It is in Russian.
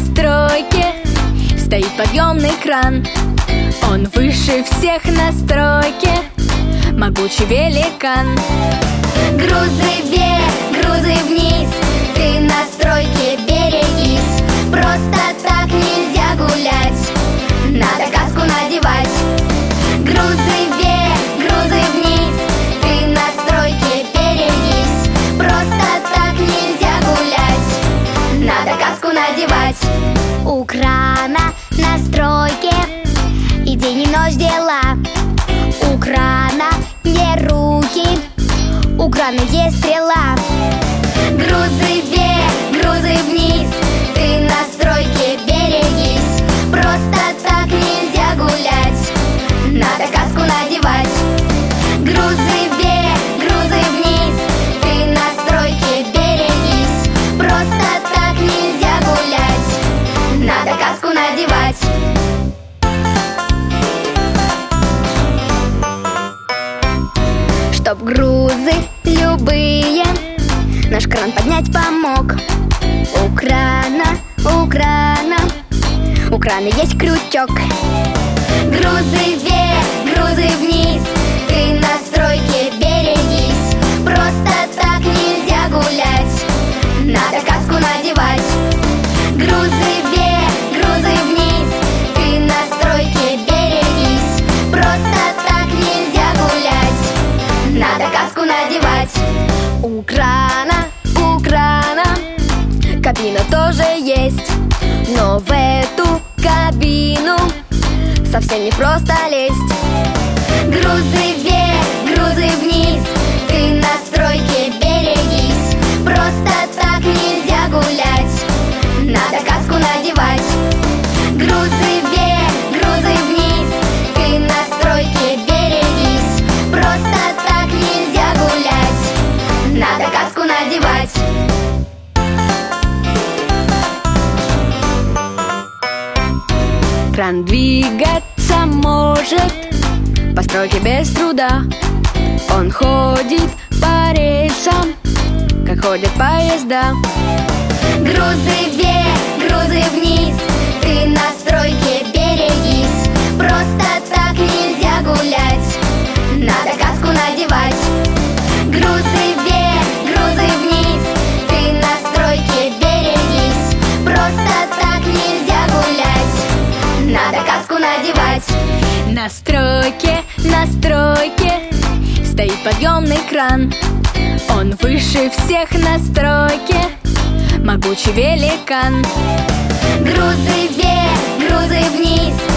стройке стоит подъемный кран. Он выше всех на стройке, могучий великан. Грузы вверх, грузы вниз, ты на стройке берегись. Просто так нельзя гулять, надо каску надевать. Грузы вверх, грузы вниз, ты на стройке берегись. Просто так нельзя гулять, надо каску надевать. У крана на стройке и день и ночь дела. У крана две руки, у крана есть стрела. Грузы вверх, грузы вниз, ты на стройке берегись. Просто так нельзя гулять, надо каску надевать. Грузы вверх, грузы вниз, ты на стройке берегись. Просто так нельзя гулять, надо каску надевать. Чтоб грузы любые наш кран поднять помог. У крана, у крана, у крана есть крючок. Грузы вверх, грузы вниз, ты на стройке берегись. Просто так нельзя гулять, надо каску надевать. Грузы вверх, грузы вниз, ты на стройке берегись. Просто так нельзя гулять, надо каску надевать. У крана кабина тоже есть, но в эту кабину совсем не просто лезть. Грузы вверх, грузы вниз, ты на стройке берегись. Просто так нельзя гулять, надо каску надевать. Грузы вверх, грузы вниз, ты на стройке берегись. Просто так нельзя гулять, надо каску надевать. Кран двигаться может по стройке без труда. Он ходит по рельсам, как ходят поезда. Грузы вверх, грузы вниз, ты на стройке берегись. Просто так нельзя гулять, надо каску надевать. Грузы вверх, грузы вниз, ты на стройке берегись. Просто так нельзя гулять, надо каску надевать. На стройке стоит подъемный кран. Он выше всех на стройке, могучий великан. Грузы вверх, грузы вниз,